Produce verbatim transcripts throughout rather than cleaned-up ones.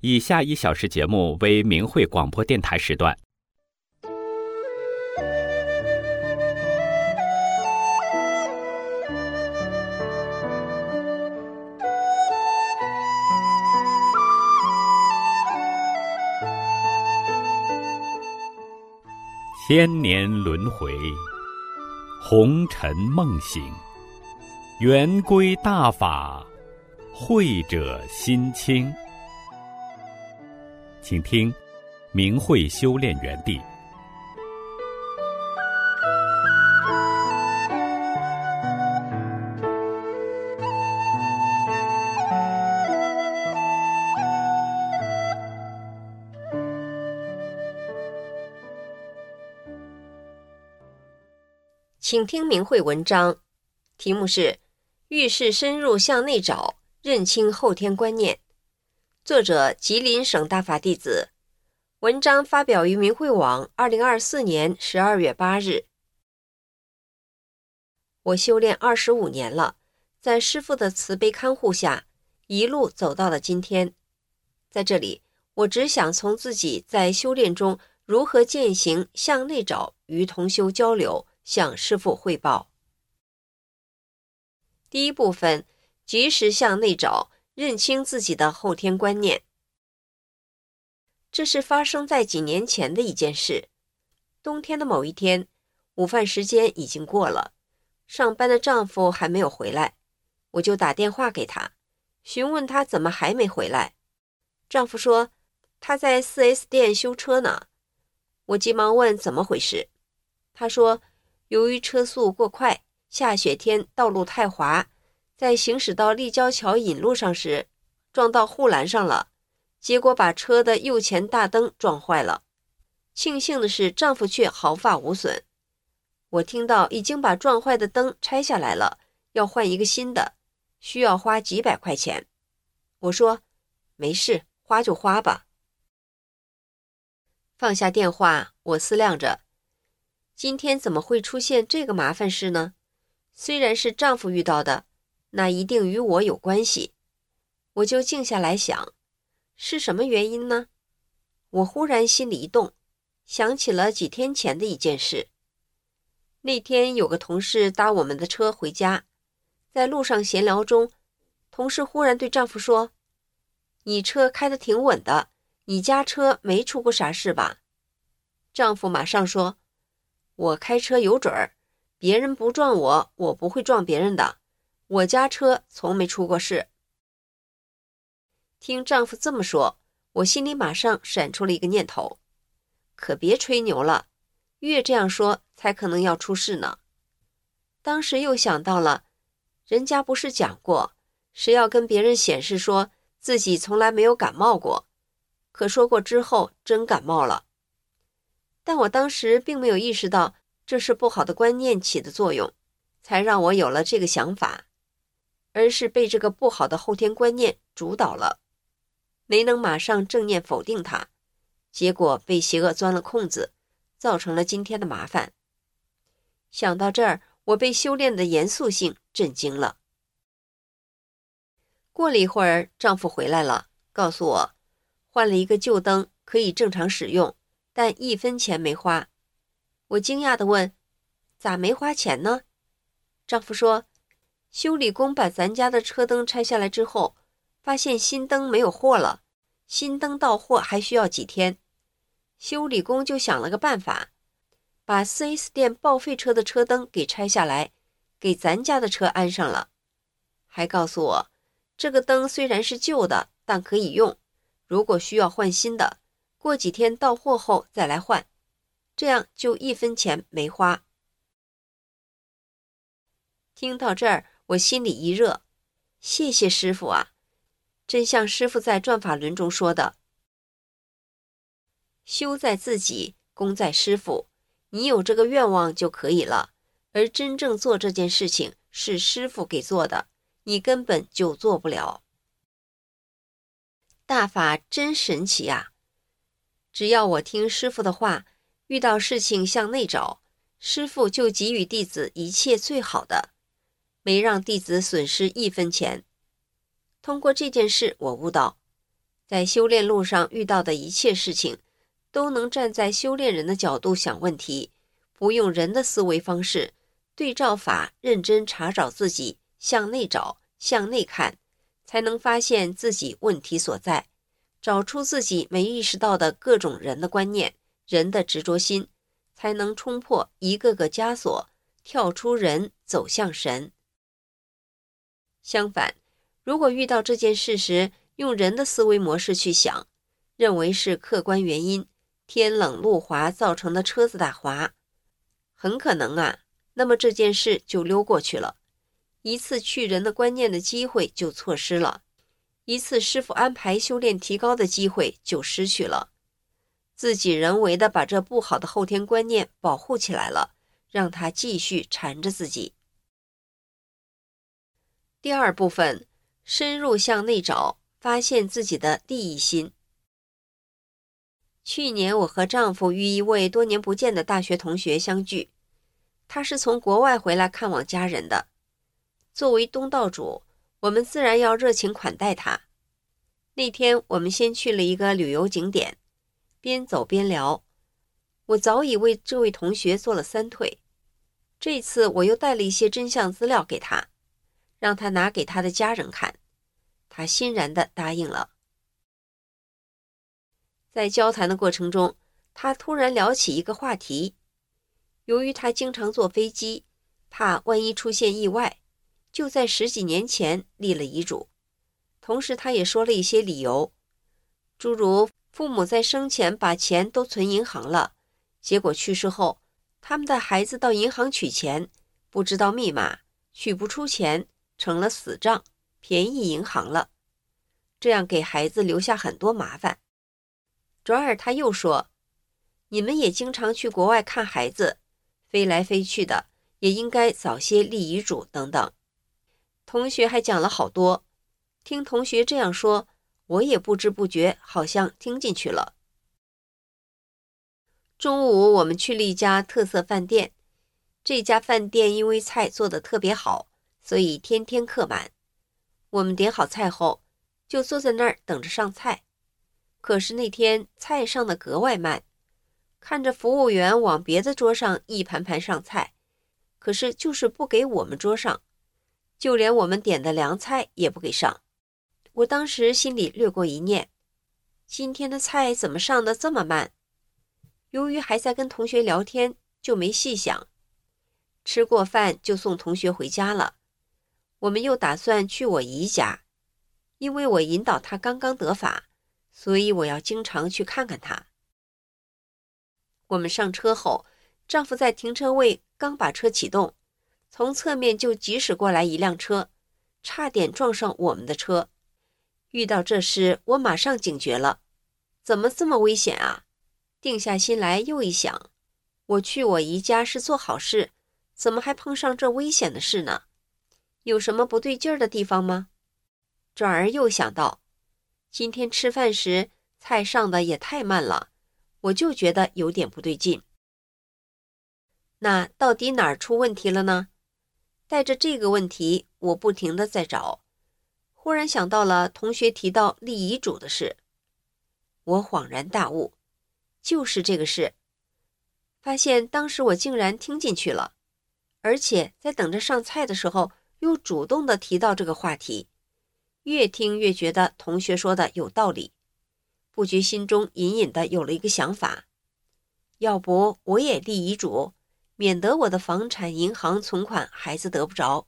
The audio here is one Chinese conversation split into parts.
以下一小时节目为明慧广播电台时段。千年轮回，红尘梦醒，圆规大法，慧者心清。请听明慧修炼园地。 请听明慧文章，题目是遇事深入向内找，认清后天观念，作者吉林省大法弟子，文章发表于明慧网二零二四年十二月八日。我修炼二十五年了，在师父的慈悲看护下，一路走到了今天。在这里，我只想从自己在修炼中如何践行向内找与同修交流，向师父汇报。第一部分，及时向内找，认清自己的后天观念。这是发生在几年前的一件事。冬天的某一天，午饭时间已经过了，上班的丈夫还没有回来，我就打电话给他，询问他怎么还没回来。丈夫说他在 四 S 店修车呢。我急忙问怎么回事，他说由于车速过快，下雪天道路太滑，在行驶到立交桥引路上时撞到护栏上了，结果把车的右前大灯撞坏了。庆幸的是丈夫却毫发无损。我听到已经把撞坏的灯拆下来了，要换一个新的，需要花几百块钱。我说没事，花就花吧。放下电话，我思量着今天怎么会出现这个麻烦事呢？虽然是丈夫遇到的，那一定与我有关系。我就静下来想，是什么原因呢？我忽然心里一动，想起了几天前的一件事。那天有个同事搭我们的车回家，在路上闲聊中，同事忽然对丈夫说：你车开得挺稳的，你家车没出过啥事吧？丈夫马上说：我开车有准儿，别人不撞我，我不会撞别人的，我家车从没出过事。听丈夫这么说，我心里马上闪出了一个念头，可别吹牛了，越这样说才可能要出事呢。当时又想到了，人家不是讲过，谁要跟别人显示说自己从来没有感冒过，可说过之后真感冒了。但我当时并没有意识到这是不好的观念起的作用，才让我有了这个想法，而是被这个不好的后天观念主导了，没能马上正念否定它，结果被邪恶钻了空子，造成了今天的麻烦。想到这儿，我被修炼的严肃性震惊了。过了一会儿，丈夫回来了，告诉我换了一个旧灯，可以正常使用，但一分钱没花。我惊讶地问，咋没花钱呢？丈夫说，修理工把咱家的车灯拆下来之后，发现新灯没有货了，新灯到货还需要几天。修理工就想了个办法，把 四 S 店报废车的车灯给拆下来，给咱家的车安上了。还告诉我，这个灯虽然是旧的，但可以用，如果需要换新的，过几天到货后再来换，这样就一分钱没花。听到这儿，我心里一热，谢谢师父啊！真像师父在转法轮中说的，修在自己，功在师父，你有这个愿望就可以了，而真正做这件事情是师父给做的，你根本就做不了。大法真神奇啊！只要我听师父的话，遇到事情向内找，师父就给予弟子一切最好的，没让弟子损失一分钱。通过这件事，我悟到， 在修炼路上遇到的一切事情，都能站在修炼人的角度想问题，不用人的思维方式，对照法认真查找自己，向内找，向内看，才能发现自己问题所在，找出自己没意识到的各种人的观念，人的执着心，才能冲破一个个枷锁，跳出人走向神。相反，如果遇到这件事时，用人的思维模式去想，认为是客观原因，天冷路滑造成的车子打滑，很可能啊，那么这件事就溜过去了，一次去人的观念的机会就错失了，一次师父安排修炼提高的机会就失去了，自己人为的把这不好的后天观念保护起来了，让它继续缠着自己。第二部分，深入向内找，发现自己的利益心。去年我和丈夫与一位多年不见的大学同学相聚，他是从国外回来看望家人的。作为东道主，我们自然要热情款待他。那天我们先去了一个旅游景点，边走边聊。我早已为这位同学做了三退，这次我又带了一些真相资料给他，让他拿给他的家人看，他欣然地答应了。在交谈的过程中，他突然聊起一个话题。由于他经常坐飞机，怕万一出现意外，就在十几年前立了遗嘱。同时他也说了一些理由，诸如父母在生前把钱都存银行了，结果去世后，他们的孩子到银行取钱，不知道密码，取不出钱，成了死账，便宜银行了，这样给孩子留下很多麻烦。转而他又说，你们也经常去国外看孩子，飞来飞去的，也应该早些立遗嘱等等。同学还讲了好多，听同学这样说，我也不知不觉好像听进去了。中午我们去了一家特色饭店，这家饭店因为菜做得特别好，所以天天客满。我们点好菜后，就坐在那儿等着上菜。可是那天菜上的格外慢，看着服务员往别的桌上一盘盘上菜，可是就是不给我们桌上，就连我们点的凉菜也不给上。我当时心里掠过一念，今天的菜怎么上得这么慢？由于还在跟同学聊天，就没细想。吃过饭就送同学回家了。我们又打算去我姨家，因为我引导她刚刚得法，所以我要经常去看看她。我们上车后，丈夫在停车位刚把车启动，从侧面就疾驶过来一辆车，差点撞上我们的车。遇到这事，我马上警觉了，怎么这么危险啊？定下心来又一想，我去我姨家是做好事，怎么还碰上这危险的事呢？有什么不对劲儿的地方吗？转而又想到，今天吃饭时菜上的也太慢了，我就觉得有点不对劲。那到底哪儿出问题了呢？带着这个问题，我不停地在找，忽然想到了同学提到立遗嘱的事，我恍然大悟，就是这个事。发现当时我竟然听进去了，而且在等着上菜的时候又主动地提到这个话题，越听越觉得同学说的有道理，不觉心中隐隐的有了一个想法，要不我也立遗嘱，免得我的房产、银行存款孩子得不着。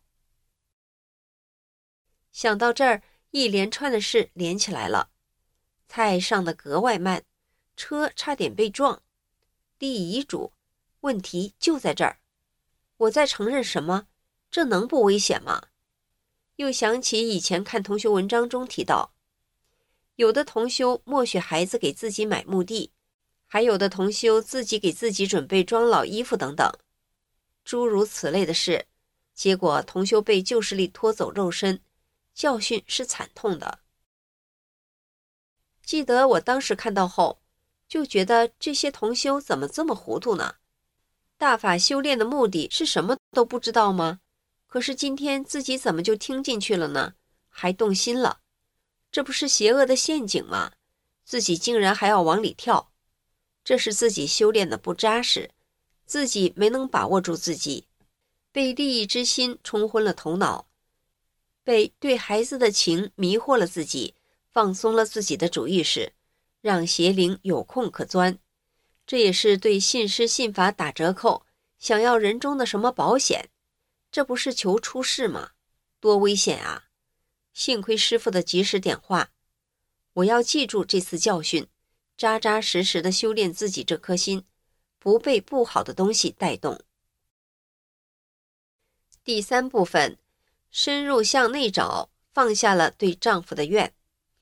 想到这儿，一连串的事连起来了，菜上的格外慢，车差点被撞，立遗嘱，问题就在这儿。我在承认什么？这能不危险吗？又想起以前看同修文章中提到，有的同修默许孩子给自己买墓地，还有的同修自己给自己准备装老衣服等等，诸如此类的事，结果同修被旧势力拖走肉身，教训是惨痛的。记得我当时看到后，就觉得这些同修怎么这么糊涂呢？大法修炼的目的是什么都不知道吗？可是今天自己怎么就听进去了呢？还动心了。 这不是邪恶的陷阱吗？自己竟然还要往里跳，这是自己修炼的不扎实，自己没能把握住自己，被利益之心冲昏了头脑，被对孩子的情迷惑了自己，放松了自己的主意识，让邪灵有空可钻。这也是对信师信法打折扣，想要人中的什么保险，这不是求出事吗？多危险啊！幸亏师父的及时点化，我要记住这次教训，扎扎实实的修炼自己这颗心，不被不好的东西带动。第三部分，深入向内找，放下了对丈夫的怨。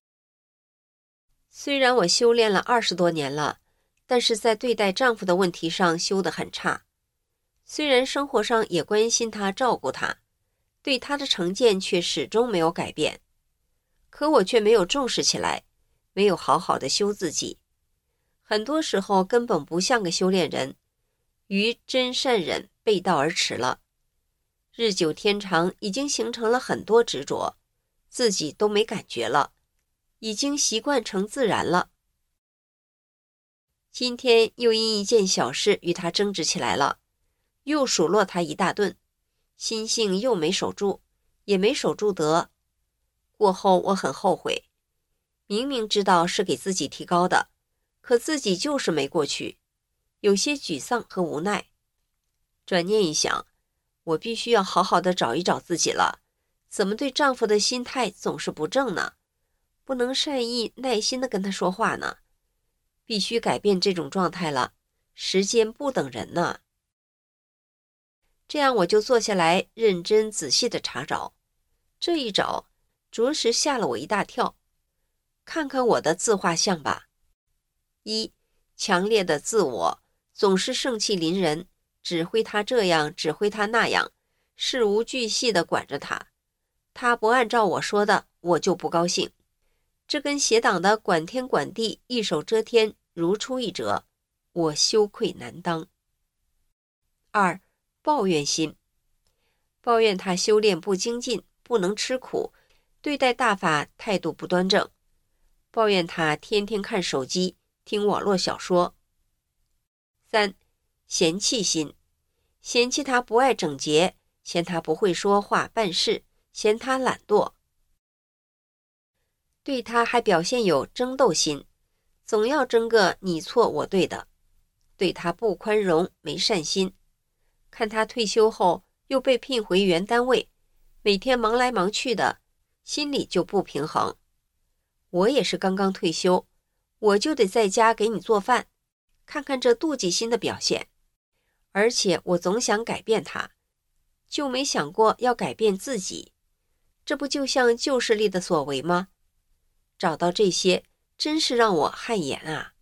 虽然我修炼了二十多年了，但是在对待丈夫的问题上修得很差。虽然生活上也关心他，照顾他，对他的成见却始终没有改变，可我却没有重视起来，没有好好的修自己，很多时候根本不像个修炼人，与真善忍背道而驰了。日久天长，已经形成了很多执着，自己都没感觉了，已经习惯成自然了。今天又因一件小事与他争执起来了，又数落他一大顿，心性又没守住，也没守住得。过后我很后悔，明明知道是给自己提高的，可自己就是没过去，有些沮丧和无奈。转念一想，我必须要好好的找一找自己了，怎么对丈夫的心态总是不正呢？不能善意耐心的跟他说话呢？必须改变这种状态了，时间不等人呢。这样我就坐下来认真仔细的查找，这一找着实吓了我一大跳。看看我的自画像吧。一、强烈的自我，总是盛气凌人，指挥他这样，指挥他那样，事无巨细的管着他。他不按照我说的，我就不高兴。这跟邪党的管天管地，一手遮天如出一辙，我羞愧难当。二、抱怨心，抱怨他修炼不精进，不能吃苦，对待大法态度不端正，抱怨他天天看手机，听网络小说。三、嫌弃心，嫌弃他不爱整洁，嫌他不会说话办事，嫌他懒惰。对他还表现有争斗心，总要争个你错我对的，对他不宽容，没善心。看他退休后又被聘回原单位，每天忙来忙去的，心里就不平衡。我也是刚刚退休，我就得在家给你做饭，看看这妒忌心的表现。而且我总想改变他，就没想过要改变自己，这不就像旧势力的所为吗？找到这些，真是让我汗颜啊。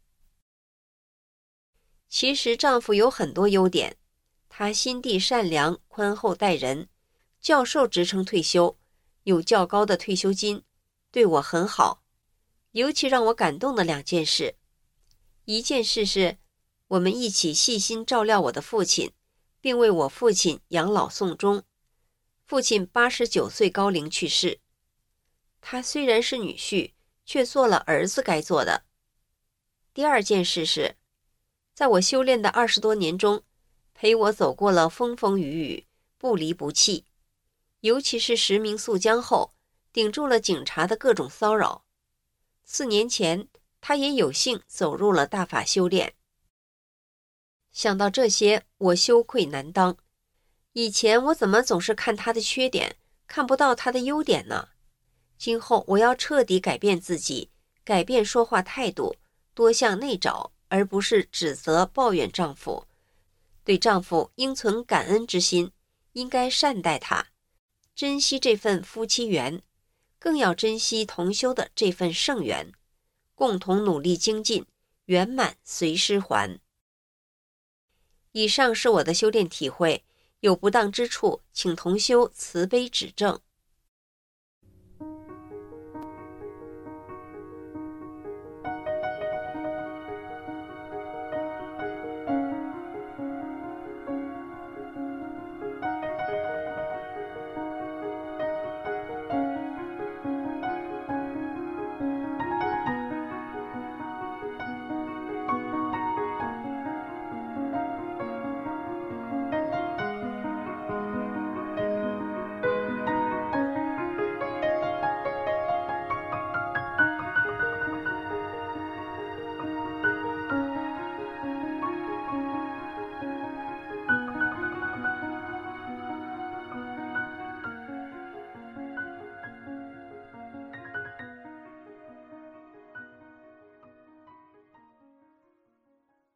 其实丈夫有很多优点，他心地善良，宽厚待人，教授职称退休，有较高的退休金，对我很好。尤其让我感动的两件事，一件事是我们一起细心照料我的父亲，并为我父亲养老送终。父亲八十九岁高龄去世，他虽然是女婿，却做了儿子该做的。第二件事是，在我修炼的二十多年中，陪我走过了风风雨雨，不离不弃。尤其是实名溯江后，顶住了警察的各种骚扰。四年前，他也有幸走入了大法修炼。想到这些，我羞愧难当。以前我怎么总是看他的缺点，看不到他的优点呢？今后我要彻底改变自己，改变说话态度，多向内找，而不是指责抱怨丈夫。对丈夫应存感恩之心，应该善待他，珍惜这份夫妻缘，更要珍惜同修的这份圣缘，共同努力精进，圆满随师还。以上是我的修炼体会，有不当之处，请同修慈悲指正。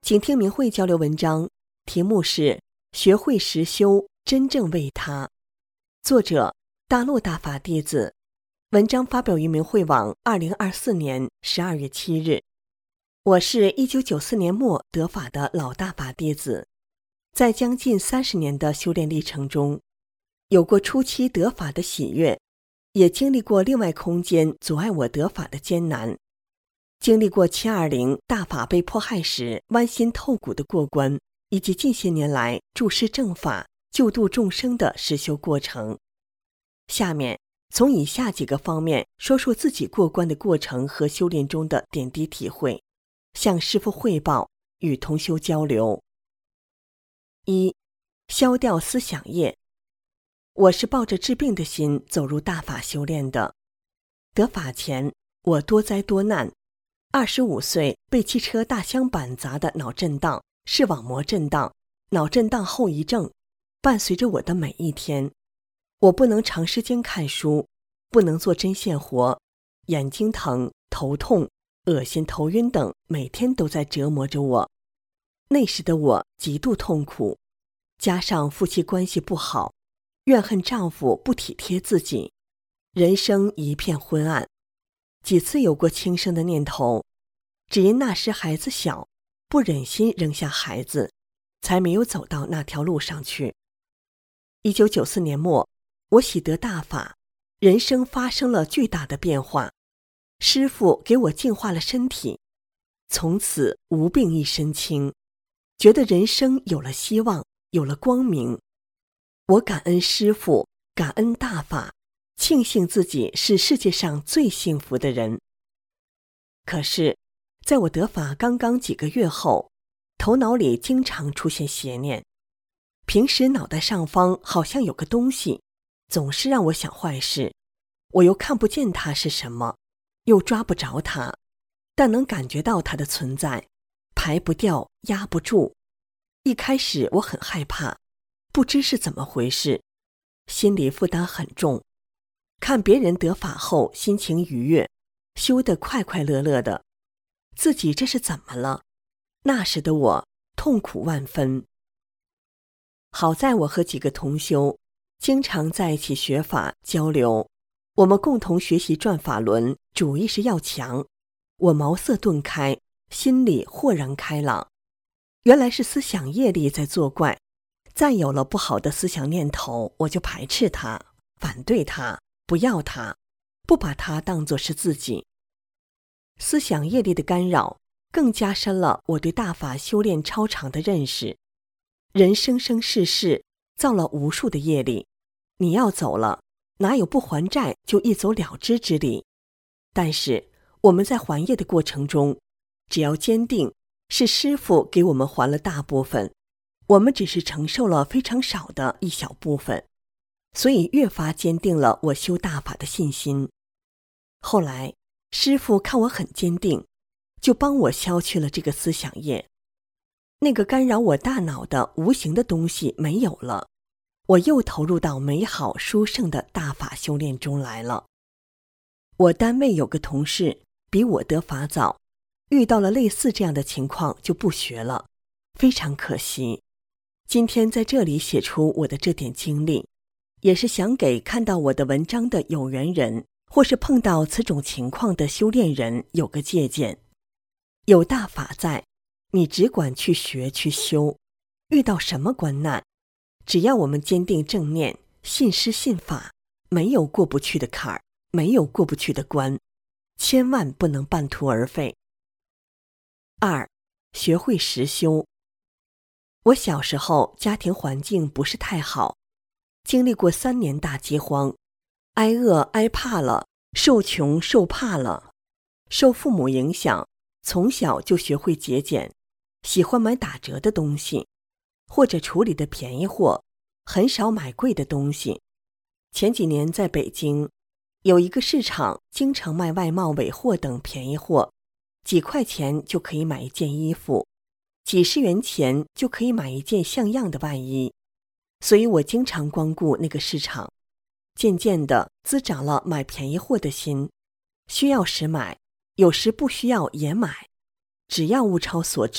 请听明慧交流文章，题目是学会实修，真正为他。作者大陆大法弟子，文章发表于明慧网二零二四年十二月七日。我是一九九四年末得法的老大法弟子，在将近三十年的修炼历程中，有过初期得法的喜悦，也经历过另外空间阻碍我得法的艰难，经历过七二零大法被迫害时剜心透骨的过关，以及近些年来注释正法、救度众生的实修过程。下面从以下几个方面说说自己过关的过程和修炼中的点滴体会，向师父汇报，与同修交流。一、消掉思想业。我是抱着治病的心走入大法修炼的。得法前，我多灾多难。二十五岁被汽车大箱板砸的脑震荡、视网膜震荡、脑震荡后遗症，伴随着我的每一天。我不能长时间看书，不能做针线活，眼睛疼、头痛、恶心、头晕等每天都在折磨着我。那时的我极度痛苦，加上夫妻关系不好，怨恨丈夫不体贴自己，人生一片昏暗。几次有过轻生的念头，只因那时孩子小，不忍心扔下孩子，才没有走到那条路上去。一九九四年末，我喜得大法，人生发生了巨大的变化。师父给我净化了身体，从此无病一身轻，觉得人生有了希望，有了光明。我感恩师父，感恩大法，庆幸自己是世界上最幸福的人。可是，在我得法刚刚几个月后，头脑里经常出现邪念。平时脑袋上方好像有个东西，总是让我想坏事，我又看不见它是什么，又抓不着它，但能感觉到它的存在，排不掉，压不住。一开始我很害怕，不知是怎么回事，心理负担很重。看别人得法后心情愉悦，修得快快乐乐的，自己这是怎么了？那时的我痛苦万分。好在我和几个同修经常在一起学法交流，我们共同学习转法轮，主意识要强。我茅塞顿开，心里豁然开朗。原来是思想业力在作怪，再有了不好的思想念头，我就排斥它，反对它，不要它，不把它当作是自己。思想业力的干扰，更加深了我对大法修炼超常的认识。人生生世世造了无数的业力，你要走了，哪有不还债就一走了之之理？但是我们在还业的过程中，只要坚定是师父给我们还了大部分，我们只是承受了非常少的一小部分，所以越发坚定了我修大法的信心。后来师父看我很坚定，就帮我消去了这个思想业。那个干扰我大脑的无形的东西没有了，我又投入到美好殊胜的大法修炼中来了。我单位有个同事比我得法早，遇到了类似这样的情况就不学了，非常可惜。今天在这里写出我的这点经历，也是想给看到我的文章的有缘人，或是碰到此种情况的修炼人有个借鉴。有大法在，你只管去学去修，遇到什么关难，只要我们坚定正念，信师信法，没有过不去的坎儿，没有过不去的关，千万不能半途而废。二、学会实修。我小时候家庭环境不是太好，经历过三年大饥荒，挨饿挨怕了，受穷受怕了，受父母影响，从小就学会节俭，喜欢买打折的东西，或者处理的便宜货，很少买贵的东西。前几年在北京，有一个市场经常卖外贸尾货等便宜货，几块钱就可以买一件衣服，几十元钱就可以买一件像样的外衣，所以我经常光顾那个市场。渐渐的滋长了买便宜货的心，需要时买，有时不需要也买，只要物超所值，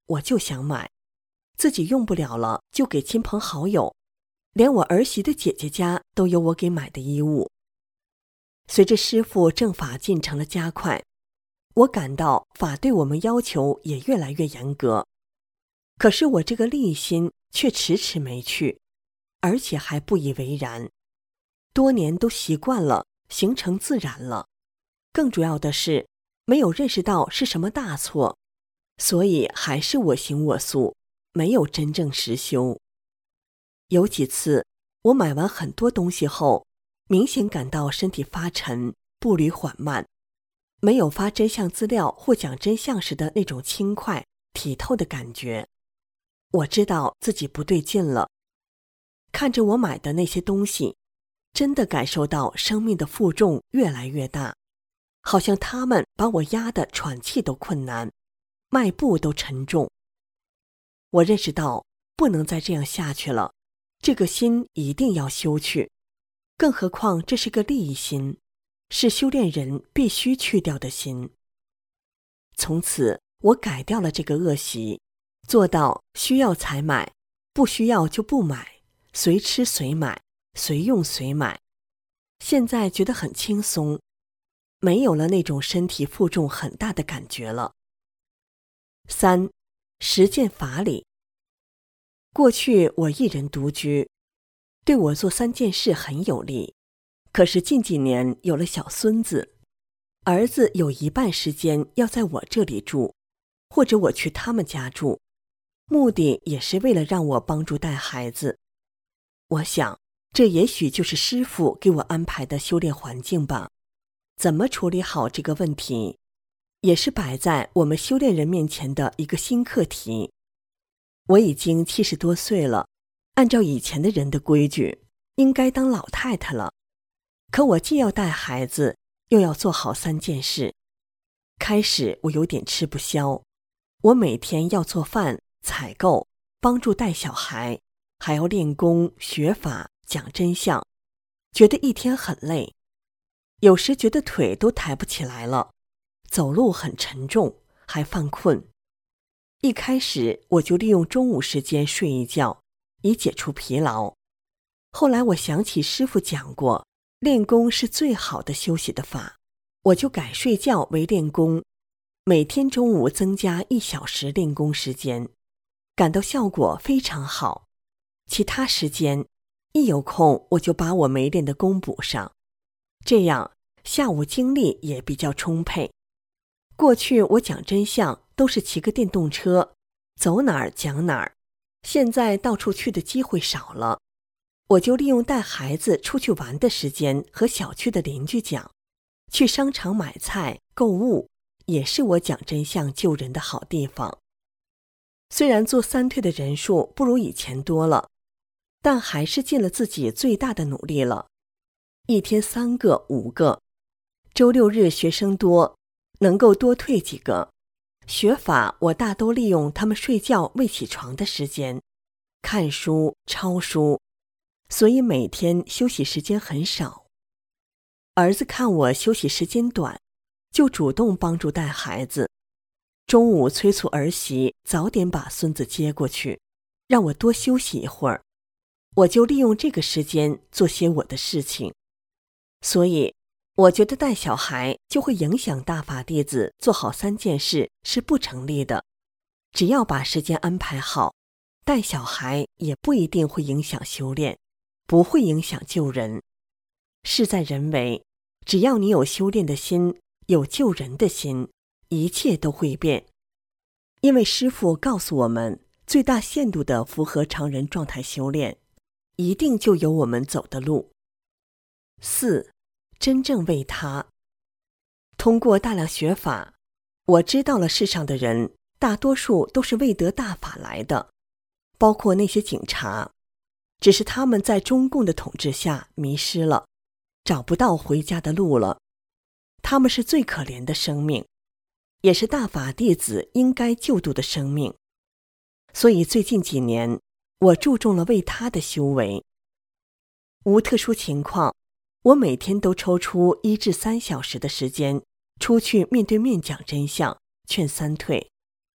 我就想买，自己用不了了就给亲朋好友，连我儿媳的姐姐家都有我给买的衣物。随着师父正法进程的加快，我感到法对我们要求也越来越严格，可是我这个利心却迟迟没去，而且还不以为然。多年都习惯了，形成自然了。更主要的是，没有认识到是什么大错，所以还是我行我素，没有真正实修。有几次，我买完很多东西后，明显感到身体发沉，步履缓慢，没有发真相资料或讲真相时的那种轻快、体透的感觉。我知道自己不对劲了。看着我买的那些东西，真的感受到生命的负重越来越大，好像他们把我压得喘气都困难，迈步都沉重。我认识到不能再这样下去了，这个心一定要修去，更何况这是个利益心，是修炼人必须去掉的心。从此我改掉了这个恶习，做到需要才买，不需要就不买，随吃随买，随用随买。现在觉得很轻松，没有了那种身体负重很大的感觉了。三、实践法理。过去我一人独居，对我做三件事很有利。可是近几年有了小孙子，儿子有一半时间要在我这里住，或者我去他们家住，目的也是为了让我帮助带孩子。我想，这也许就是师父给我安排的修炼环境吧。怎么处理好这个问题，也是摆在我们修炼人面前的一个新课题。我已经七十多岁了，按照以前的人的规矩，应该当老太太了。可我既要带孩子，又要做好三件事。开始我有点吃不消，我每天要做饭、采购、帮助带小孩，还要练功、学法、讲真相，觉得一天很累，有时觉得腿都抬不起来了，走路很沉重，还犯困。一开始我就利用中午时间睡一觉，以解除疲劳。后来我想起师父讲过，练功是最好的休息的法，我就改睡觉为练功，每天中午增加一小时练功时间，感到效果非常好。其他时间一有空我就把我没练的功补上，这样下午精力也比较充沛。过去我讲真相都是骑个电动车，走哪儿讲哪儿，现在到处去的机会少了，我就利用带孩子出去玩的时间和小区的邻居讲，去商场买菜购物，也是我讲真相救人的好地方。虽然做三退的人数不如以前多了，但还是尽了自己最大的努力了。一天三个五个，周六日学生多，能够多退几个。学法我大都利用他们睡觉未起床的时间，看书抄书，所以每天休息时间很少。儿子看我休息时间短，就主动帮助带孩子，中午催促儿媳早点把孙子接过去，让我多休息一会儿，我就利用这个时间做些我的事情。所以我觉得带小孩就会影响大法弟子做好三件事是不成立的。只要把时间安排好，带小孩也不一定会影响修炼，不会影响救人。事在人为，只要你有修炼的心，有救人的心，一切都会变。因为师父告诉我们，最大限度的符合常人状态修炼，一定就有我们走的路。四、真正为他。通过大量学法，我知道了世上的人大多数都是为得大法来的，包括那些警察，只是他们在中共的统治下迷失了，找不到回家的路了。他们是最可怜的生命，也是大法弟子应该救度的生命。所以最近几年，我注重了为他的修为。无特殊情况，我每天都抽出一至三小时的时间，出去面对面讲真相，劝三退。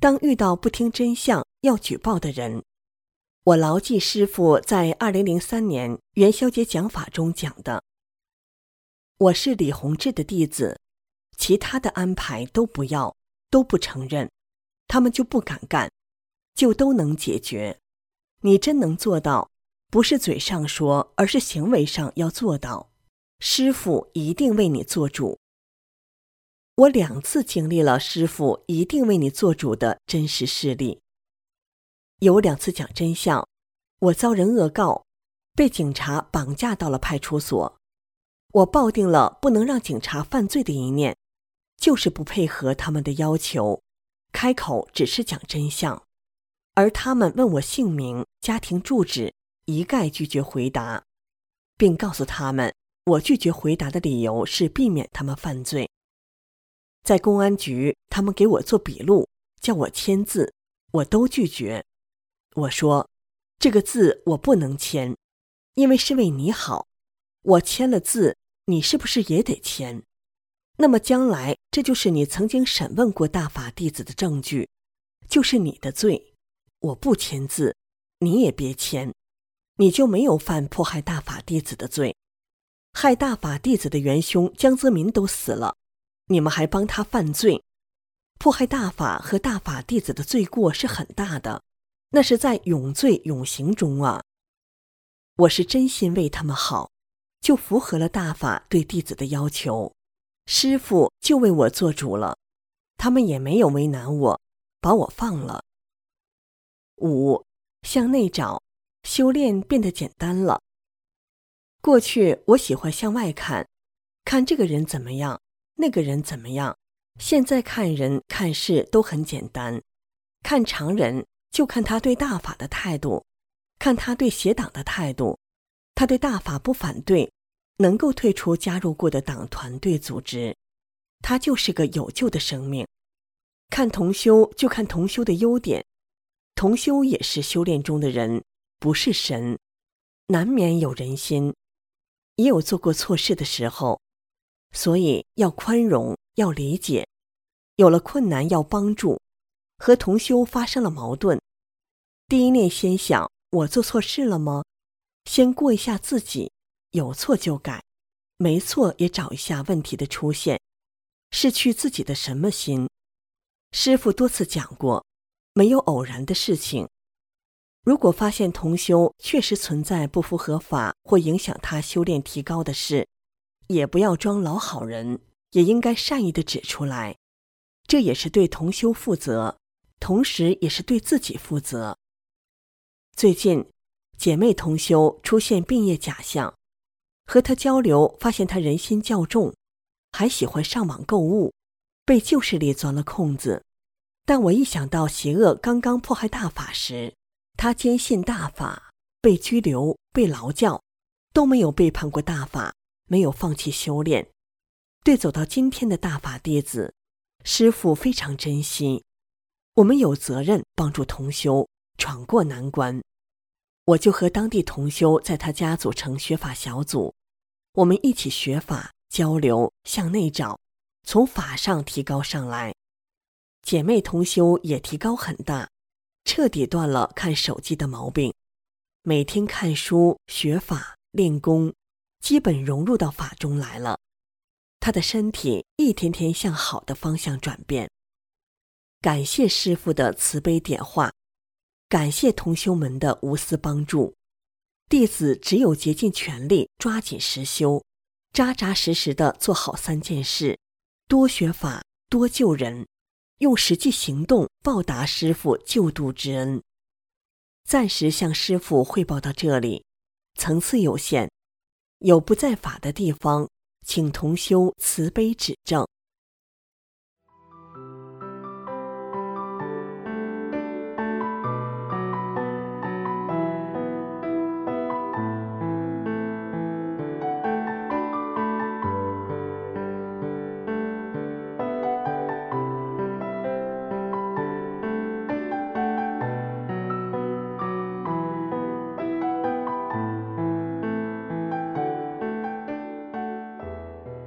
当遇到不听真相要举报的人，我牢记师父在二零零三年元宵节讲法中讲的：我是李洪志的弟子，其他的安排都不要，都不承认，他们就不敢干，就都能解决。你真能做到，不是嘴上说，而是行为上要做到，师父一定为你做主。我两次经历了师父一定为你做主的真实事例。有两次讲真相，我遭人恶告，被警察绑架到了派出所。我抱定了不能让警察犯罪的一念，就是不配合他们的要求，开口只是讲真相。而他们问我姓名、家庭住址，一概拒绝回答，并告诉他们，我拒绝回答的理由是避免他们犯罪。在公安局，他们给我做笔录，叫我签字，我都拒绝。我说，这个字我不能签，因为是为你好，我签了字，你是不是也得签？那么将来这就是你曾经审问过大法弟子的证据，就是你的罪。我不签字，你也别签，你就没有犯迫害大法弟子的罪。害大法弟子的元凶江泽民都死了，你们还帮他犯罪，迫害大法和大法弟子的罪过是很大的，那是在永罪永刑中啊。我是真心为他们好，就符合了大法对弟子的要求，师父就为我做主了，他们也没有为难我，把我放了。五，向内找，修炼变得简单了。过去我喜欢向外看，看这个人怎么样，那个人怎么样。现在看人看事都很简单，看常人就看他对大法的态度，看他对邪党的态度，他对大法不反对，能够退出加入过的党团队组织，他就是个有救的生命。看同修就看同修的优点，同修也是修炼中的人，不是神，难免有人心，也有做过错事的时候，所以要宽容，要理解，有了困难要帮助。和同修发生了矛盾，第一念先想，我做错事了吗？先过一下自己，有错就改，没错也找一下问题的出现，失去自己的什么心。师父多次讲过，没有偶然的事情。如果发现同修确实存在不符合法或影响他修炼提高的事，也不要装老好人，也应该善意地指出来，这也是对同修负责，同时也是对自己负责。最近姐妹同修出现病业假象，和她交流发现她人心较重，还喜欢上网购物，被旧势力钻了空子。但我一想到邪恶刚刚迫害大法时，她坚信大法，被拘留，被劳教，都没有背叛过大法，没有放弃修炼。对走到今天的大法弟子，师父非常珍惜，我们有责任帮助同修闯过难关。我就和当地同修在他家组成学法小组，我们一起学法交流，向内找，从法上提高上来。姐妹同修也提高很大，彻底断了看手机的毛病，每天看书学法练功，基本融入到法中来了。她的身体一天天向好的方向转变。感谢师父的慈悲点化，感谢同修们的无私帮助。弟子只有竭尽全力抓紧实修，扎扎实实地做好三件事，多学法，多救人，用实际行动报答师父救度之恩。暂时向师父汇报到这里，层次有限，有不在法的地方，请同修慈悲指正。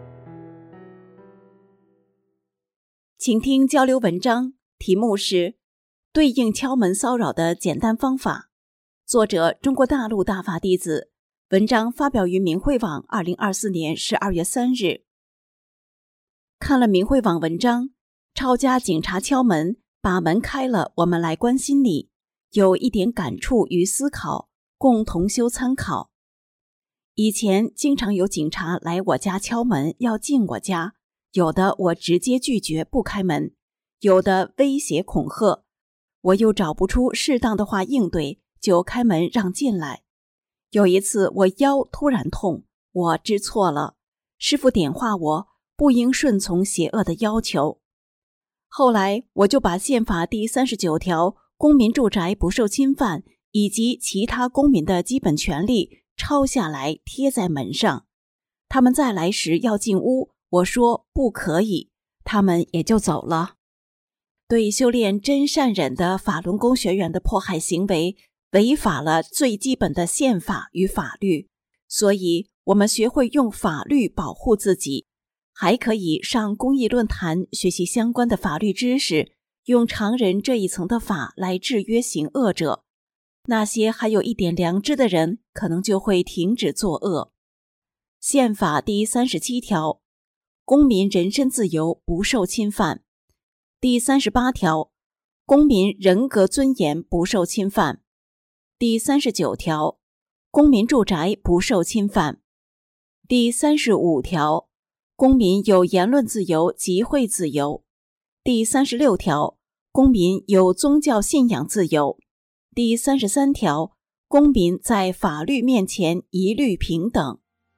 请听交流文章，题目是对应敲门骚扰的简单方法。作者中国大陆大法弟子，文章发表于明慧网二零二四年十二月三日。看了明慧网文章，抄家警察敲门，把门开了，我们来关心你，有一点感触与思考，供同修参考。以前经常有警察来我家敲门，要进我家，有的我直接拒绝不开门，有的威胁恐吓，我又找不出适当的话应对，就开门让进来。有一次我腰突然痛，我知错了，师父点化我不应顺从邪恶的要求。后来我就把宪法第三十九条公民住宅不受侵犯以及其他公民的基本权利抄下来贴在门上。他们再来时要进屋，我说不可以，他们也就走了。对修炼真善忍的法轮功学员的迫害行为，违反了最基本的宪法与法律，所以我们学会用法律保护自己，还可以上公益论坛学习相关的法律知识，用常人这一层的法来制约行恶者。那些还有一点良知的人，可能就会停止作恶。宪法第三十七条，公民人身自由不受侵犯。第三十八条，公民人格尊严不受侵犯。第三十九条，公民住宅不受侵犯。第三十五条，公民有言论自由、集会自由。第三十六条，公民有宗教信仰自由。第三十三条，公民在法律面前一律平等。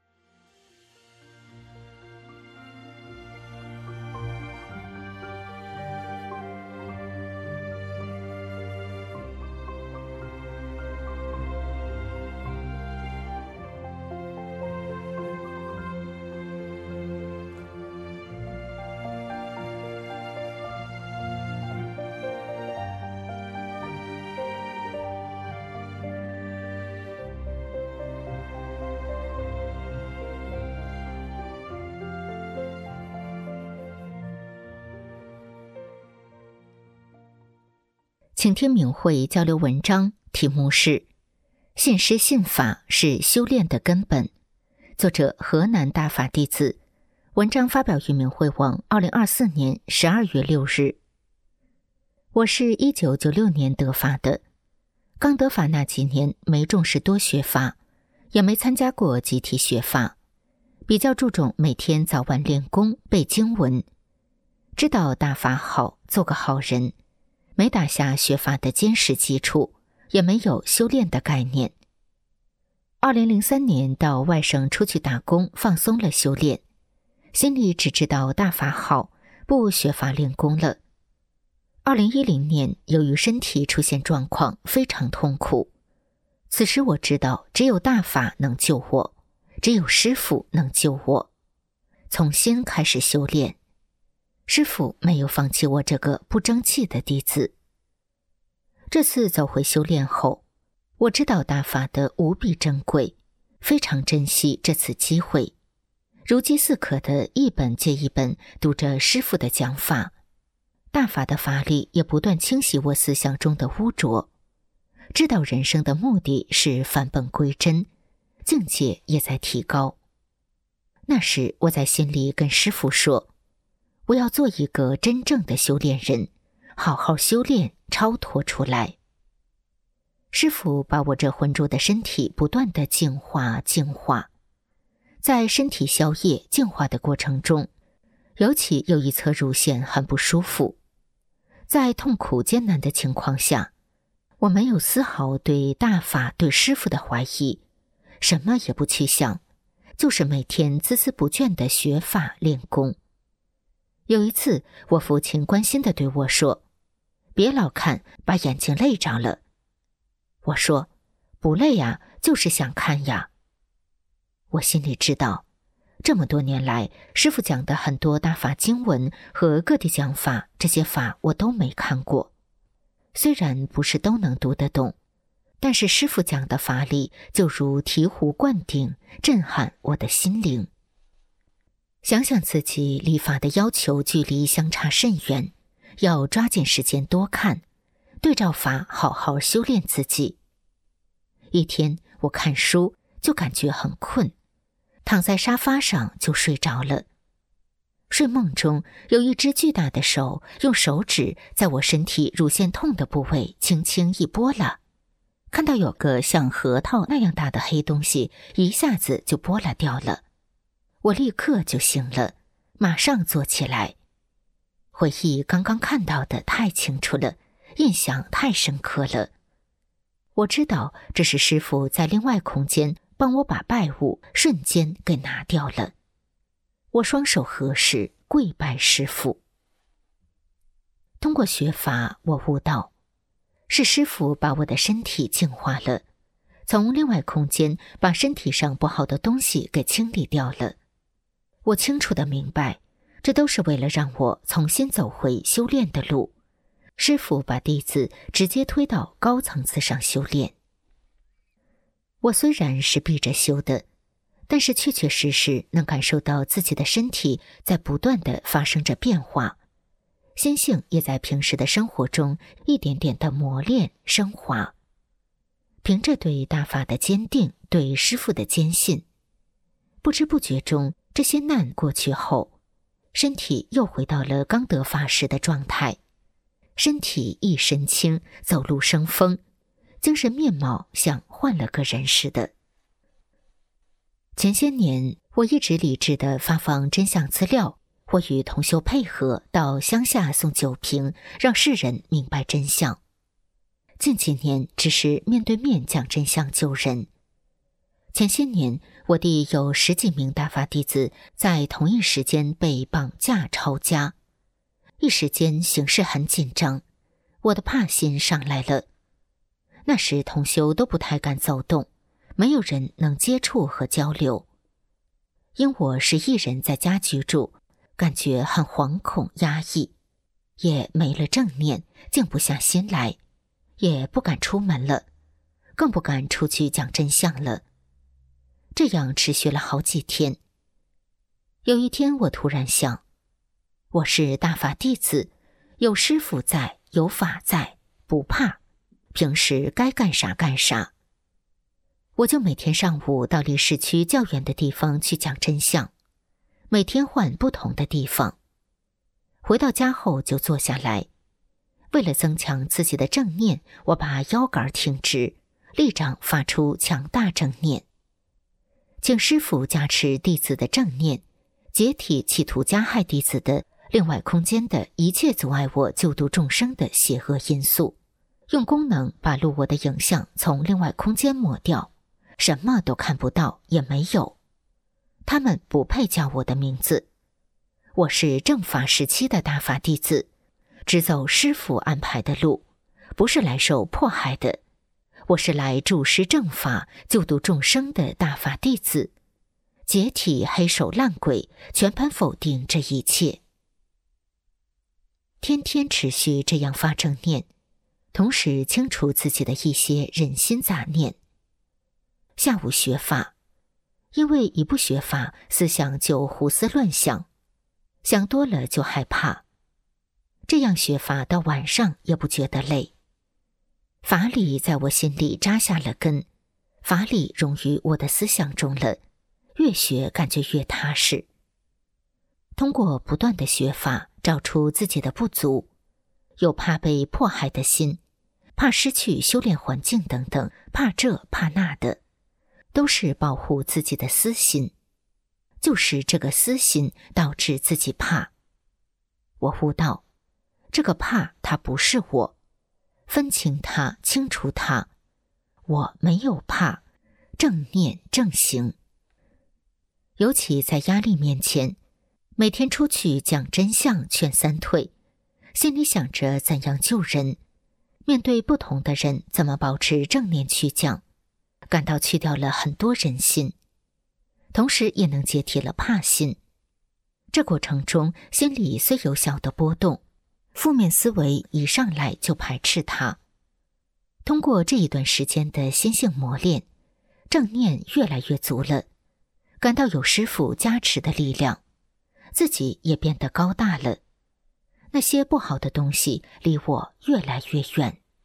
请听明慧交流文章，题目是信师信法是修炼的根本，作者河南大法弟子，文章发表于明慧网二零二四年十二月六日。我是一九九六年得法的，刚得法那几年没重视多学法，也没参加过集体学法，比较注重每天早晚练功背经文，知道大法好，做个好人，没打下学法的坚实基础，也没有修炼的概念。二零零三年到外省出去打工，放松了修炼，心里只知道大法好，不学法练功了。二零一零年由于身体出现状况，非常痛苦。此时我知道只有大法能救我，只有师父能救我。从心开始修炼，师父没有放弃我这个不争气的弟子。这次走回修炼后，我知道大法的无比珍贵，非常珍惜这次机会，如饥似渴的一本接一本读着师父的讲法。大法的法力也不断清洗我思想中的污浊，知道人生的目的是返本归真，境界也在提高。那时我在心里跟师父说，我要做一个真正的修炼人，好好修炼，超脱出来。师父把我这浑浊的身体不断地净化净化，在身体消业净化的过程中，尤其有一侧乳腺很不舒服。在痛苦艰难的情况下，我没有丝毫对大法对师父的怀疑，什么也不去想，就是每天孜孜不倦地学法练功。有一次，我父亲关心地对我说，别老看，把眼睛累着了。我说，不累呀，就是想看呀。我心里知道，这么多年来，师父讲的很多大法经文和各地讲法，这些法我都没看过。虽然不是都能读得懂，但是师父讲的法理就如醍醐灌顶，震撼我的心灵。想想自己离法的要求距离相差甚远，要抓紧时间多看， 对照法好好修炼自己。一天我看书就感觉很困，躺在沙发上就睡着了。睡梦中有一只巨大的手用手指在我身体乳腺痛的部位轻轻一拨拉，看到有个像核桃那样大的黑东西一下子就拨拉掉了。我立刻就醒了，马上坐起来。回忆刚刚看到的太清楚了，印象太深刻了。我知道这是师父在另外空间帮我把败物瞬间给拿掉了。我双手合十，跪拜师父。通过学法，我悟到，是师父把我的身体净化了，从另外空间把身体上不好的东西给清理掉了。我清楚地明白，这都是为了让我重新走回修炼的路。师父把弟子直接推到高层次上修炼。我虽然是闭着修的，但是确确实实能感受到自己的身体在不断地发生着变化，心性也在平时的生活中一点点的磨练升华。凭着对大法的坚定，对师父的坚信，不知不觉中，这些难过去后，身体又回到了刚得法时的状态，身体一身轻，走路生风，精神面貌像换了个人似的。前些年，我一直理智地发放真相资料，或与同修配合到乡下送酒瓶，让世人明白真相。近几年只是面对面讲真相救人。前些年，我弟有十几名大法弟子在同一时间被绑架抄家，一时间形势很紧张，我的怕心上来了。那时同修都不太敢走动，没有人能接触和交流。因我是一人在家居住，感觉很惶恐压抑，也没了正念，静不下心来，也不敢出门了，更不敢出去讲真相了。这样持续了好几天。有一天我突然想，我是大法弟子，有师父在，有法在，不怕，平时该干啥干啥。我就每天上午到离市区较远的地方去讲真相，每天换不同的地方。回到家后就坐下来，为了增强自己的正念，我把腰杆挺直，立掌发出强大正念，请师父加持弟子的正念，解体企图加害弟子的另外空间的一切阻碍我救度众生的邪恶因素，用功能把录我的影像从另外空间抹掉，什么都看不到，也没有。他们不配叫我的名字。我是正法时期的大法弟子，只走师父安排的路，不是来受迫害的。我是来助施正法、救度众生的大法弟子，解体黑手烂鬼，全盘否定这一切。天天持续这样发正念，同时清除自己的一些忍心杂念。下午学法，因为一不学法，思想就胡思乱想，想多了就害怕。这样学法到晚上也不觉得累。法理在我心里扎下了根，法理融于我的思想中了，越学感觉越踏实。通过不断的学法，找出自己的不足，有怕被迫害的心，怕失去修炼环境等等，怕这怕那的，都是保护自己的私心。就是这个私心导致自己怕。我悟到，这个怕它不是我，分清它，清除它，我没有怕，正念正行。尤其在压力面前，每天出去讲真相劝三退，心里想着怎样救人，面对不同的人怎么保持正念去讲，感到去掉了很多人心，同时也能解体了怕心。这过程中心里虽有小的波动，负面思维一上来就排斥它。通过这一段时间的心性磨练，正念越来越足了，感到有师父加持的力量，自己也变得高大了。那些不好的东西离我越来越远。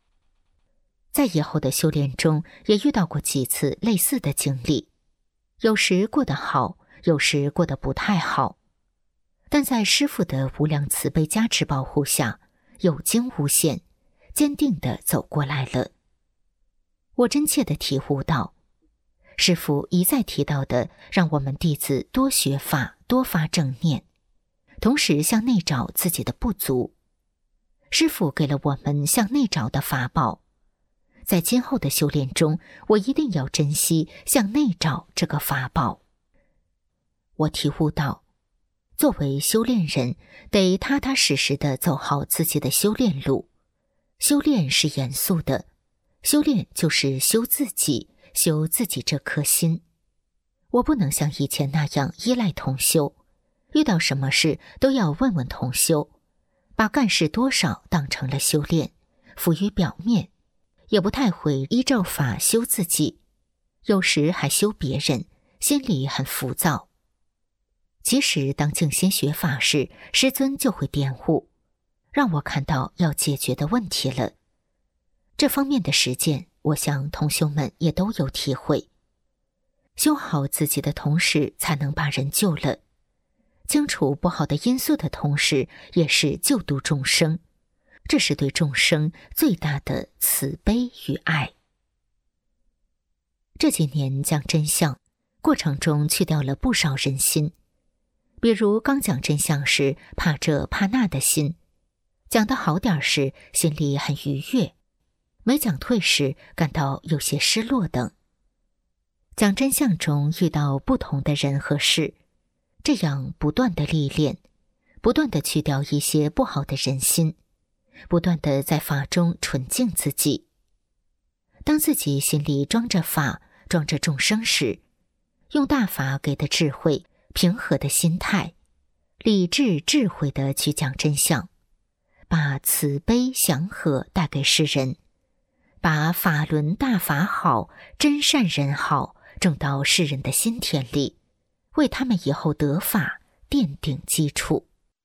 在以后的修炼中，也遇到过几次类似的经历，有时过得好，有时过得不太好，但在师父的无量慈悲加持保护下，有惊无险，坚定地走过来了。我真切地体悟到，师父一再提到的，让我们弟子多学法，多发正念，同时向内找自己的不足。师父给了我们向内找的法宝，在今后的修炼中，我一定要珍惜向内找这个法宝。我体悟到，作为修炼人，得踏踏实实地走好自己的修炼路。修炼是严肃的，修炼就是修自己，修自己这颗心。我不能像以前那样依赖同修，遇到什么事都要问问同修，把干事多少当成了修炼，浮于表面，也不太会依照法修自己，有时还修别人，心里很浮躁。其实当静心学法时，师尊就会点悟，让我看到要解决的问题了。这方面的实践，我想同修们也都有体会。修好自己的同时，才能把人救了。清除不好的因素的同时，也是救度众生，这是对众生最大的慈悲与爱。这几年讲真相，过程中去掉了不少人心，比如刚讲真相时怕这怕那的心，讲得好点时心里很愉悦，没讲退时感到有些失落等。讲真相中遇到不同的人和事，这样不断的历练，不断的去掉一些不好的人心，不断的在法中纯净自己。当自己心里装着法，装着众生时，用大法给的智慧，平和的心态，理智智慧的去讲真相，把慈悲祥和带给世人，把法轮大法好，真善人好种到世人的心田里，为他们以后得法奠定基础。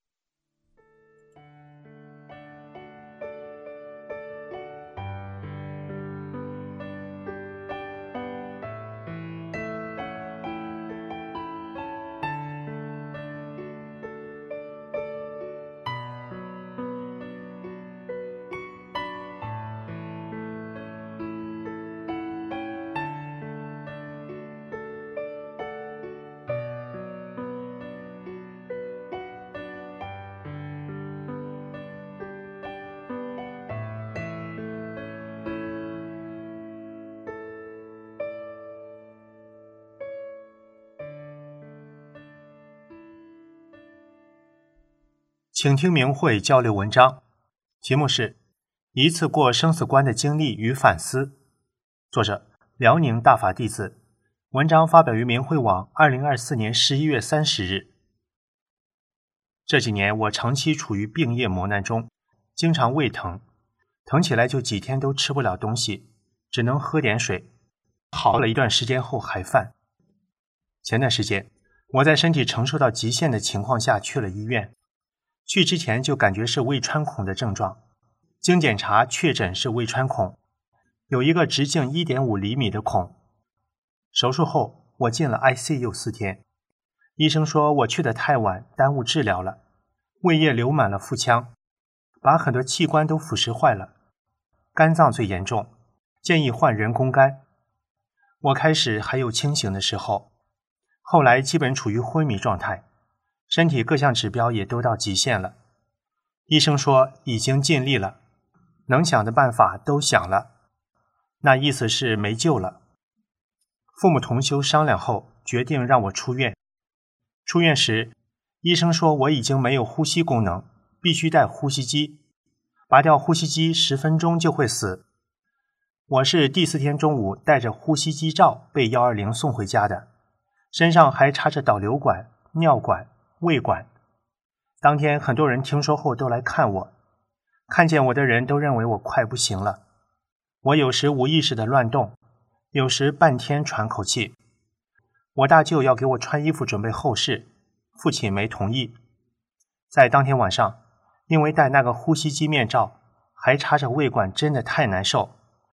请听明慧交流文章，题目是一次过生死关的经历与反思，作者辽宁大法弟子，文章发表于明慧网二零二四年十一月三十日。这几年我长期处于病业磨难中，经常胃疼，疼起来就几天都吃不了东西，只能喝点水，好了一段时间后还犯。前段时间我在身体承受到极限的情况下去了医院，去之前就感觉是胃穿孔的症状，经检查确诊是胃穿孔，有一个直径 一点五厘米的孔。手术后我进了 I C U 四天，医生说我去得太晚，耽误治疗了，胃液流满了腹腔，把很多器官都腐蚀坏了，肝脏最严重，建议换人工肝。我开始还有清醒的时候，后来基本处于昏迷状态，身体各项指标也都到极限了。医生说已经尽力了，能想的办法都想了，那意思是没救了。父母同修商量后，决定让我出院。出院时，医生说我已经没有呼吸功能，必须带呼吸机，拔掉呼吸机十分钟就会死。我是第四天中午带着呼吸机罩被一二零送回家的，身上还插着导流管、尿管、胃管。当天很多人听说后都来看我，看见我的人都认为我快不行了。我有时无意识的乱动，有时半天喘口气。我大舅要给我穿衣服准备后事，父亲没同意。在当天晚上，因为戴那个呼吸机面罩，还插着胃管，真的太难受。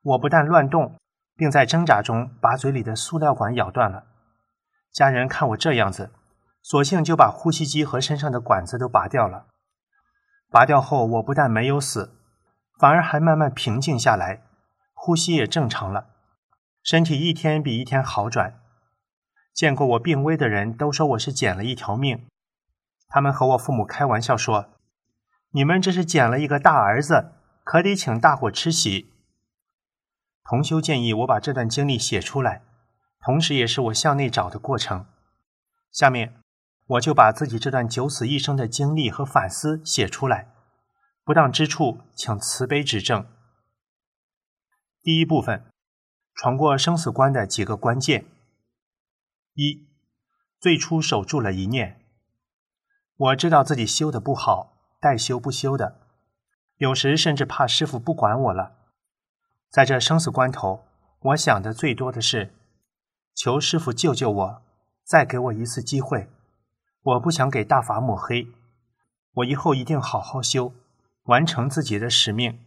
我不但乱动，并在挣扎中把嘴里的塑料管咬断了。家人看我这样子，索性就把呼吸机和身上的管子都拔掉了。拔掉后，我不但没有死，反而还慢慢平静下来，呼吸也正常了，身体一天比一天好转。见过我病危的人都说我是捡了一条命，他们和我父母开玩笑说，你们这是捡了一个大儿子，可得请大伙吃喜。同修建议我把这段经历写出来，同时也是我向内找的过程。下面我就把自己这段九死一生的经历和反思写出来，不当之处请慈悲指正。第一部分，闯过生死关的几个关键。一，最初守住了一念。我知道自己修的不好，待修不修的，有时甚至怕师父不管我了。在这生死关头，我想的最多的是，求师父救救我，再给我一次机会。我不想给大法抹黑，我以后一定好好修，完成自己的使命。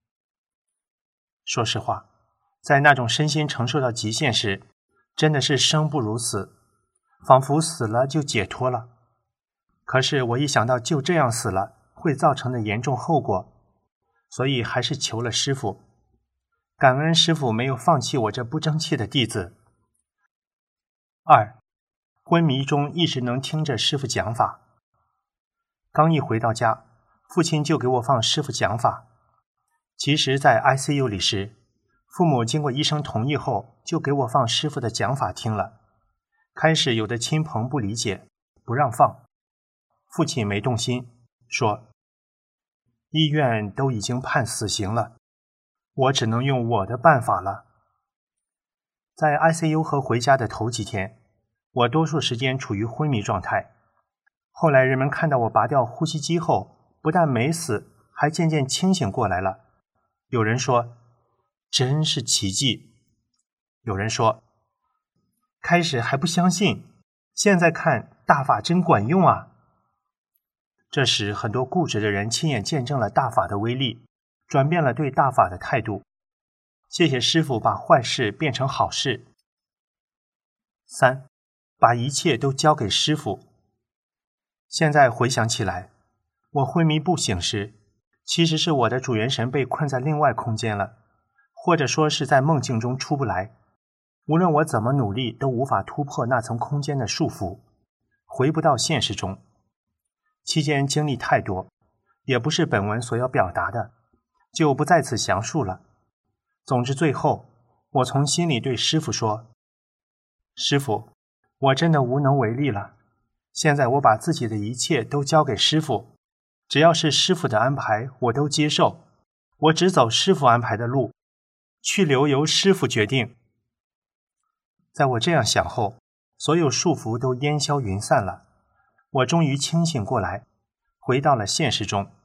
说实话，在那种身心承受到极限时，真的是生不如死，仿佛死了就解脱了。可是我一想到就这样死了会造成的严重后果，所以还是求了师父。感恩师父没有放弃我这不争气的弟子。二，昏迷中一直能听着师父讲法。刚一回到家，父亲就给我放师父讲法。其实在 I C U 里时，父母经过医生同意后，就给我放师父的讲法听了。开始有的亲朋不理解，不让放。父亲没动心，说医院都已经判死刑了，我只能用我的办法了。在 I C U 和回家的头几天，我多数时间处于昏迷状态。后来人们看到我拔掉呼吸机后，不但没死，还渐渐清醒过来了。有人说，真是奇迹。有人说，开始还不相信，现在看大法真管用啊。这时很多固执的人亲眼见证了大法的威力，转变了对大法的态度。谢谢师父把坏事变成好事。三，把一切都交给师父。现在回想起来，我昏迷不醒时，其实是我的主元神被困在另外空间了，或者说是在梦境中出不来。无论我怎么努力，都无法突破那层空间的束缚，回不到现实中。期间经历太多，也不是本文所要表达的，就不在此详述了。总之最后，我从心里对师父说，师父，我真的无能为力了，现在我把自己的一切都交给师父，只要是师父的安排我都接受，我只走师父安排的路，去留由师父决定。在我这样想后，所有束缚都烟消云散了，我终于清醒过来，回到了现实中。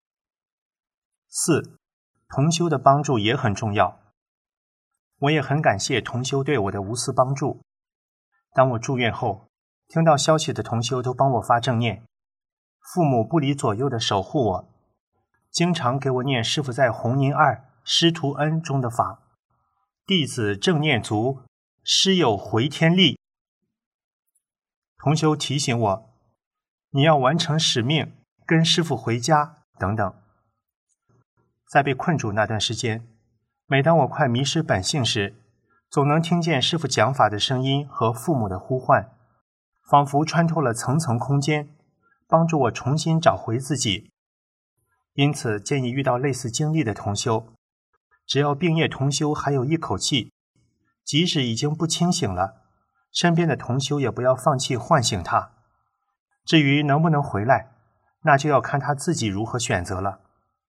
四，同修的帮助也很重要。我也很感谢同修对我的无私帮助。当我住院后，听到消息的同修都帮我发正念，父母不离左右的守护我，经常给我念师父在弘宁二师徒恩中的法，弟子正念足，师有回天力。同修提醒我，你要完成使命，跟师父回家等等。在被困住那段时间，每当我快迷失本性时，总能听见师父讲法的声音和父母的呼唤，仿佛穿透了层层空间，帮助我重新找回自己。因此建议遇到类似经历的同修，只要病业同修还有一口气，即使已经不清醒了，身边的同修也不要放弃唤醒他。至于能不能回来，那就要看他自己如何选择了。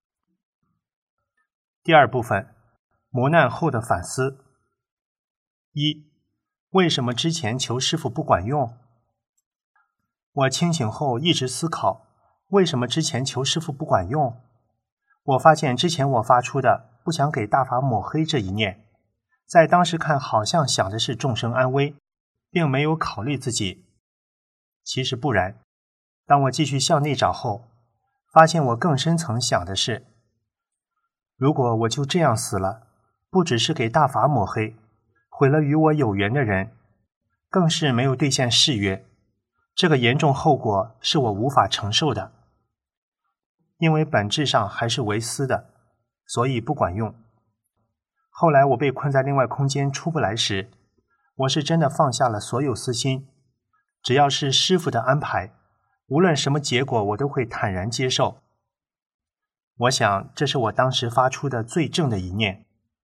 第二部分，磨难后的反思。一，为什么之前求师父不管用？我清醒后一直思考，为什么之前求师父不管用？我发现之前我发出的不想给大法抹黑这一念，在当时看好像想的是众生安危，并没有考虑自己。其实不然，当我继续向内找后，发现我更深层想的是，如果我就这样死了， 不只是给大法抹黑，毁了与我有缘的人，更是没有兑现誓约。这个严重后果是我无法承受的，因为本质上还是为私的，所以不管用。后来我被困在另外空间出不来时，我是真的放下了所有私心，只要是师父的安排，无论什么结果我都会坦然接受。我想这是我当时发出的最正的一念。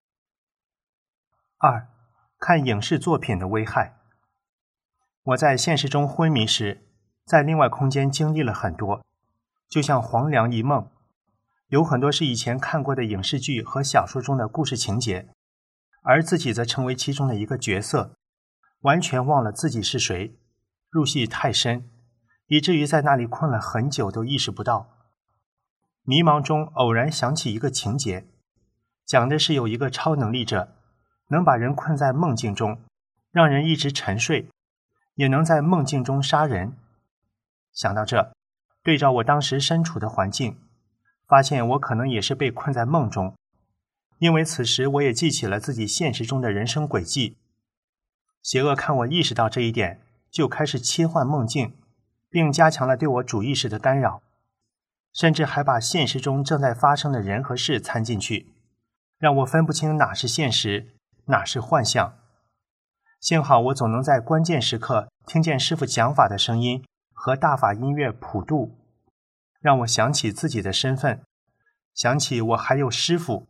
二，看影视作品的危害。我在现实中昏迷时，在另外空间经历了很多，就像黄粱一梦，有很多是以前看过的影视剧和小说中的故事情节，而自己则成为其中的一个角色，完全忘了自己是谁，入戏太深，以至于在那里困了很久都意识不到。迷茫中偶然想起一个情节，讲的是有一个超能力者能把人困在梦境中，让人一直沉睡，也能在梦境中杀人。想到这，对照我当时身处的环境，发现我可能也是被困在梦中，因为此时我也记起了自己现实中的人生轨迹。邪恶看我意识到这一点，就开始切换梦境，并加强了对我主意识的干扰，甚至还把现实中正在发生的人和事掺进去，让我分不清哪是现实，哪是幻象。幸好我总能在关键时刻听见师父讲法的声音和大法音乐普渡，让我想起自己的身份，想起我还有师父。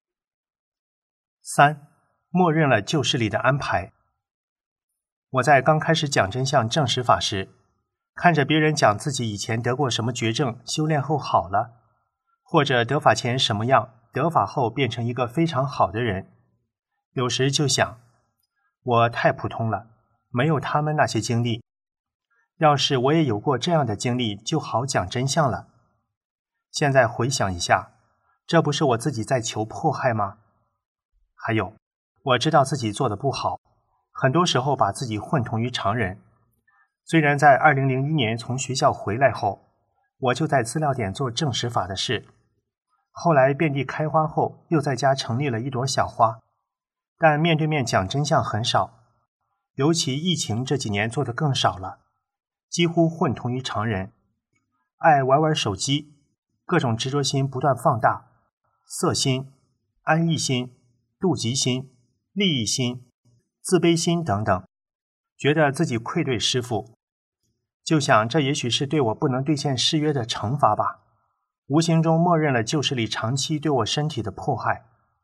三，默认了旧势力的安排。我在刚开始讲真相证实法时，看着别人讲自己以前得过什么绝症，修炼后好了，或者得法前什么样，得法后变成一个非常好的人，有时就想，我太普通了，没有他们那些经历，要是我也有过这样的经历，就好讲真相了。现在回想一下，这不是我自己在求迫害吗？还有，我知道自己做的不好，很多时候把自己混同于常人。虽然在二零零一年从学校回来后，我就在资料点做证实法的事，后来遍地开花后，又在家成立了一朵小花，但面对面讲真相很少，尤其疫情这几年做的更少了，几乎混同于常人，爱玩玩手机，各种执着心不断放大，色心、安逸心、妒忌心、利益心、自卑心等等，觉得自己愧对师父，就想这也许是对我不能兑现誓约的惩罚吧，无形中默认了旧势力长期对我身体的迫害。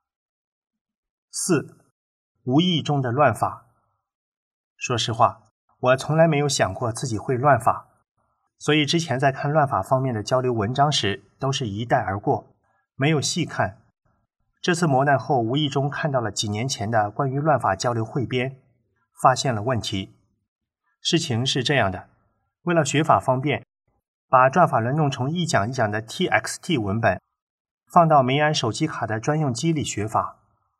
四，无意中的乱法。说实话，我从来没有想过自己会乱法，所以之前在看乱法方面的交流文章时，都是一带而过，没有细看。这次磨难后，无意中看到了几年前的关于乱法交流汇编，发现了问题。事情是这样的，为了学法方便，把转法轮弄成一讲一讲的 T X T 文本，放到梅安手机卡的专用机里学法。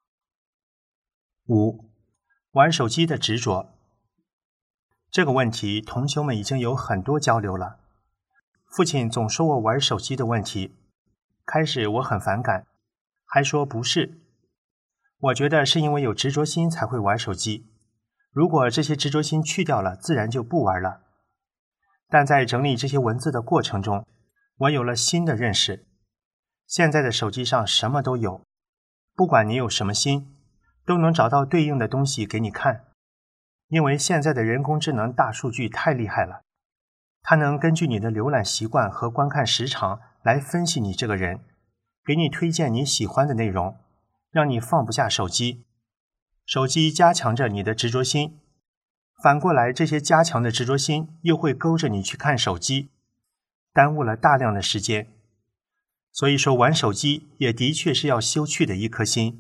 五，玩手机的执着。这个问题同修们已经有很多交流了。父亲总说我玩手机的问题，开始我很反感，还说不是。我觉得是因为有执着心才会玩手机，如果这些执着心去掉了，自然就不玩了。但在整理这些文字的过程中，我有了新的认识。现在的手机上什么都有，不管你有什么心，都能找到对应的东西给你看。因为现在的人工智能大数据太厉害了，它能根据你的浏览习惯和观看时长来分析你这个人，给你推荐你喜欢的内容，让你放不下手机。手机加强着你的执着心，反过来这些加强的执着心又会勾着你去看手机，耽误了大量的时间。所以说玩手机也的确是要修去的一颗心。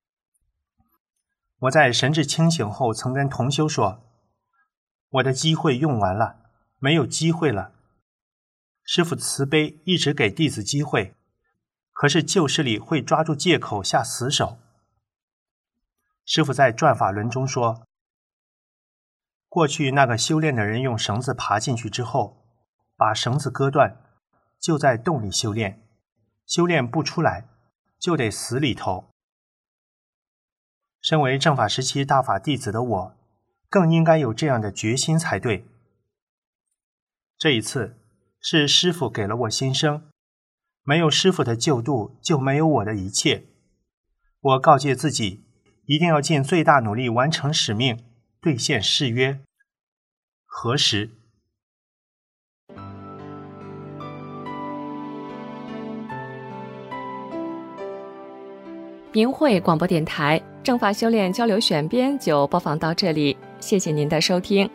我在神志清醒后曾跟同修说，我的机会用完了，没有机会了。师父慈悲，一直给弟子机会，可是旧势力会抓住借口下死手。师父在转法轮中说，过去那个修炼的人用绳子爬进去之后，把绳子割断，就在洞里修炼，修炼不出来，就得死里头。 身为正法时期大法弟子的我，更应该有这样的决心才对。这一次是师父给了我新生，没有师父的救度，就没有我的一切。我告诫自己，一定要尽最大努力完成使命，兑现誓约。何时？ 明慧广播电台正法修炼交流选编就播放到这里，谢谢您的收听。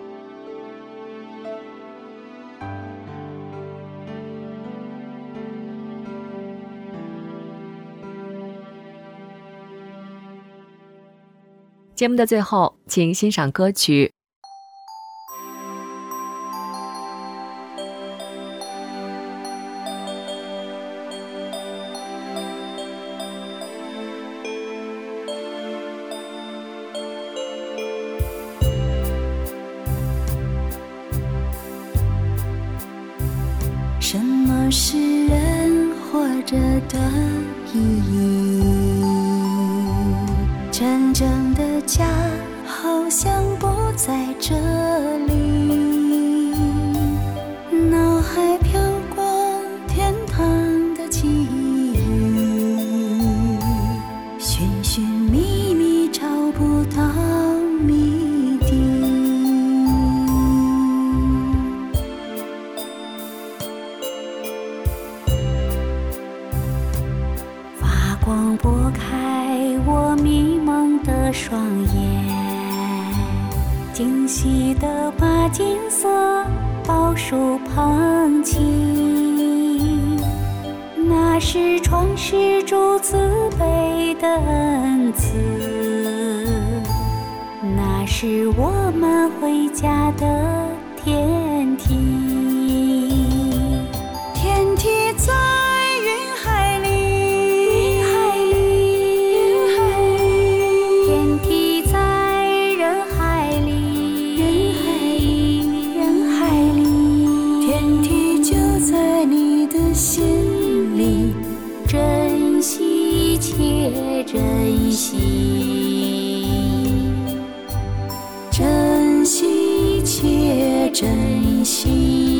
节目的最后，请欣赏歌曲。 什么是人活着的意义？真正的家好像不在这里，脑海飘过天堂的记忆，寻寻觅觅找不到谜底。发光拨开我迷蒙的双眼，惊喜地把金色宝树捧起，那是创世主慈悲的恩赐，那是我们回家的天梯。天梯在云海里，心里珍惜且珍惜，珍惜且珍惜。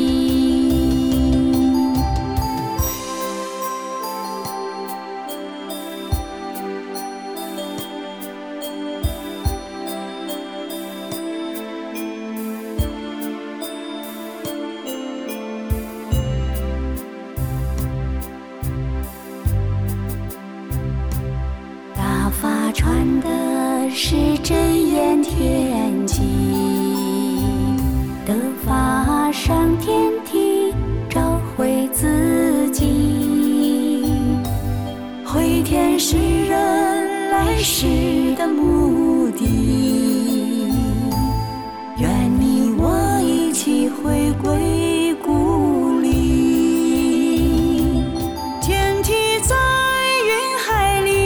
传的是真言天机，得法上天梯，找回自己，回天是人来世的目的，愿你我一起回归故里。天梯在云海里，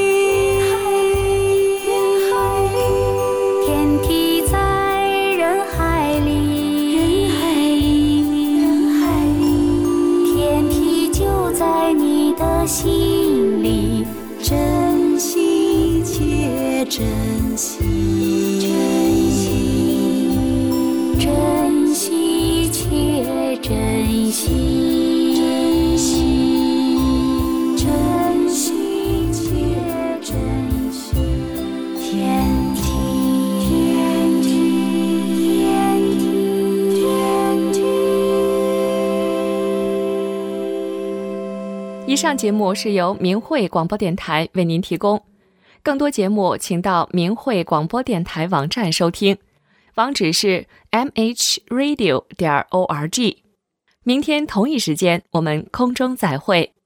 心里珍惜且珍惜，珍惜且珍惜，珍惜且珍惜。天梯，天梯，天梯，天梯。 以上节目是由明慧广播电台为您提供，更多节目请到明慧广播电台网站收听，网址是 m h radio 点 org。明天同一时间我们空中再会。